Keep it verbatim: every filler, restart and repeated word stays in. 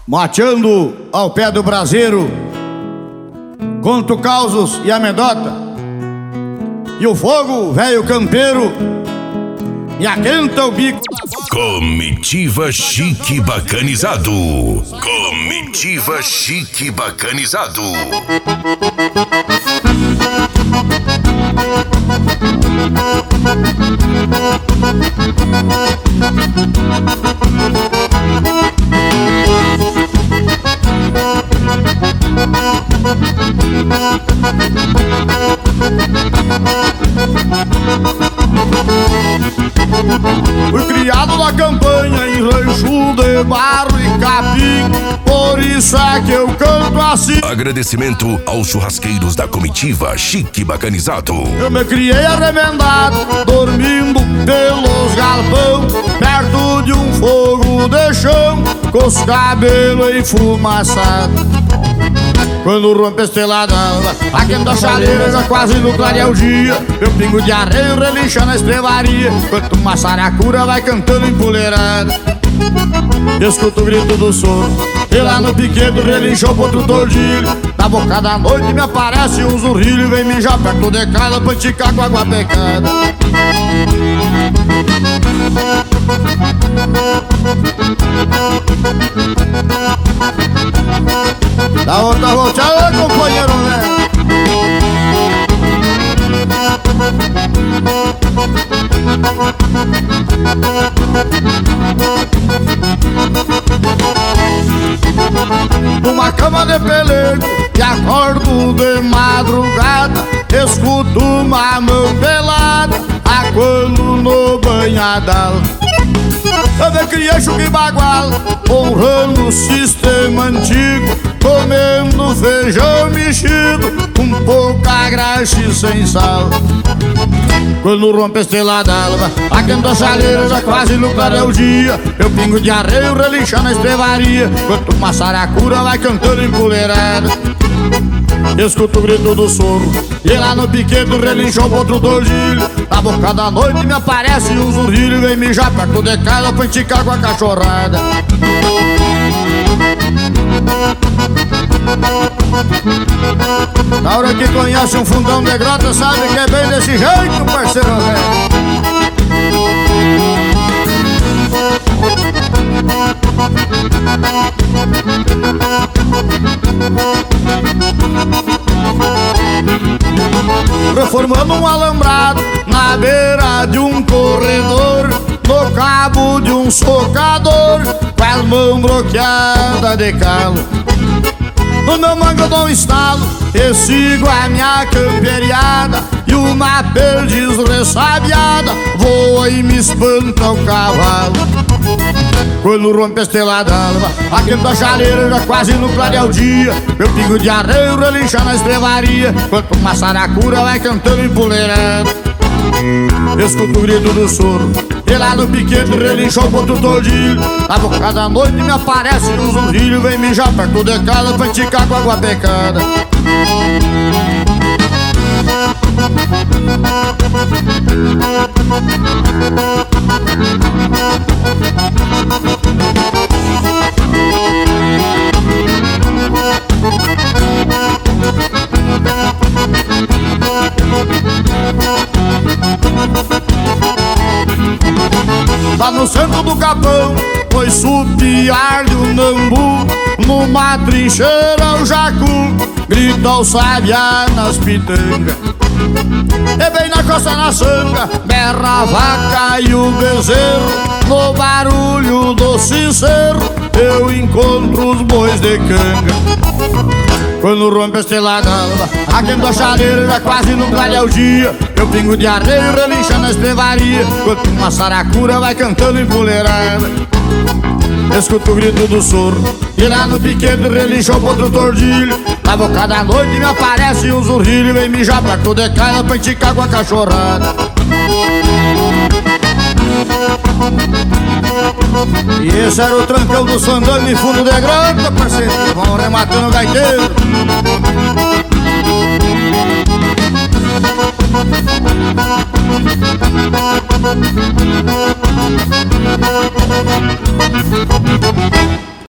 Mateando ao pé do braseiro, conto causos e amedota, e o fogo, velho campeiro, me aquenta o bico da bota. Comitiva Chique Bacanizado. Comitiva Chique Bacanizado. Fui criado na campanha em rancho de barro e capim, por isso é que eu canto assim. Agradecimento aos churrasqueiros da Comitiva Chique Bacanizado. Eu me criei arremendado, dormindo pelos galpão, perto de um fogo de chão, com os cabelos enfumaçados. Quando rompe a estrelada d'alva, aquenta a chaleira, já quase no clarear o dia. Eu pingo de areia, relincha na estrevaria, enquanto uma saracura vai cantando empoleirada. Escuto o grito do soro, e lá no piquedo relinchou pro outro tordilho. Na boca da noite me aparece um zurrilho, vem mijar perto de casa pra esticar com água pecada. Dá outra volteada, companheiro, né? Numa cama de pelego e acordo de madrugada, escuto uma mão pelada aquando no banhadal. Eu me criei chuca e bagual, honrando o sistema antigo, comendo feijão mexido, com pouca graxa sem sal. Quando rompe a estrela d'alva, aquenta a chaleira, já quase no clarear o dia. Eu pingo de areia, relincha na estrevaria, enquanto uma saracura vai cantando empoleirada. Escuto o grito do soro, e lá no piquedo relinchou pro outro tordilho. Na boca da noite me aparece um zurrilho, vem mijar perto de casa pra esticar com a cachorrada. Na hora que conhece um fundão de grota, sabe que é bem desse jeito, parceiro velho. Reformando um alambrado na beira de um corredor, no cabo de um socador, com as mãos bloqueadas de calo. No meu mango eu dou um estalo e sigo a minha camperiada, e uma perdiz ressabiada voa e me espanta o cavalo. Quando rompe a estrela d'alva, aquenta a chaleira, já quase no clarear o dia. Eu pingo de areia, relincha na estrevaria, enquanto uma saracura vai cantando empoleirada. Escuto o grito do soro, e lá no piquete relinchou pro outro tordilho. Na boca da noite me aparece um zurrilho, vem mijar perto de casa pra esticar com água pecada. Lá no centro do capão, foi supiar de um nambu, numa trincheira o jacu grita o sabiá nas pitangas. E bem na costa na sanga, berra a vaca e o bezerro, no barulho do sincero eu encontro os bois de canga. Quando rompe a estrela d'alva, aquenta a chaleira, já quase no clarear o dia. Eu pingo de areia, relincha na estrevaria, enquanto uma saracura vai cantando empoleirada. Escuto o grito do soro, e lá no piquete relinchou pro outro tordilho. Na boca da noite me aparece um zurrilho, vem mijar perto de casa pra esticar com a cachorrada. E esse era o trancão do sandango em fundo de grota, parceiro. Vão rematando o gaiteiro. Thank you.